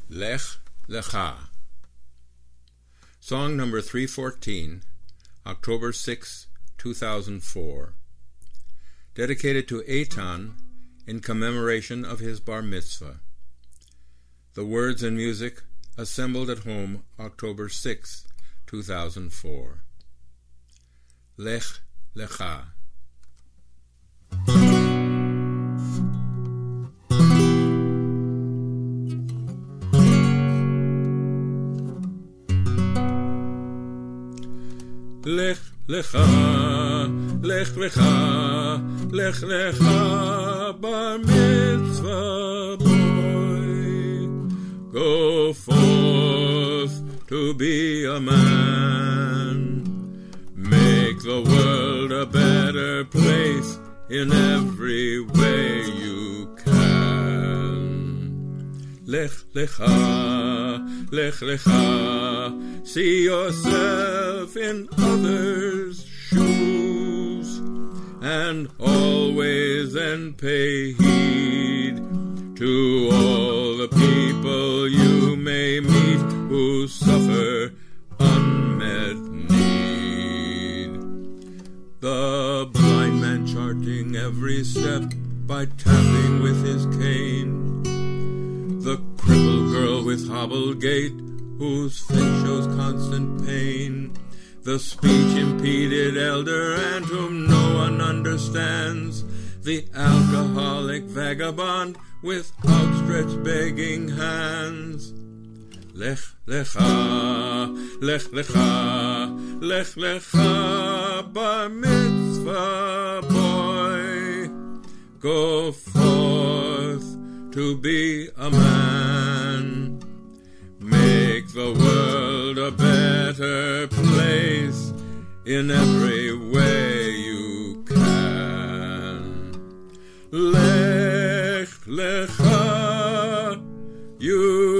Lech Lecha. Song number 314, October 6, 2004. Dedicated to Eitan in commemoration of his bar mitzvah. The words and music assembled at home October 6, 2004. Lech Lecha. Lech Lecha, Lech Lecha, Lech Lecha, bar mitzvah boy. Go forth to be a man. Make the world a better place in every way you can. Lech Lecha, Lech Lecha, see yourself in others' shoes, and always then pay heed to all the people you may meet who suffer unmet need. The blind man charting every step by tapping with his cane. The crippled girl with hobbled gait whose face shows constant pain. The speech-impeded elder and whom no one understands. The alcoholic vagabond with outstretched begging hands. Lech Lecha, Lech Lecha, Lech Lecha, bar mitzvah boy. Go forth to be a man. Make the world a better place in every way you can. Lech Lecha, you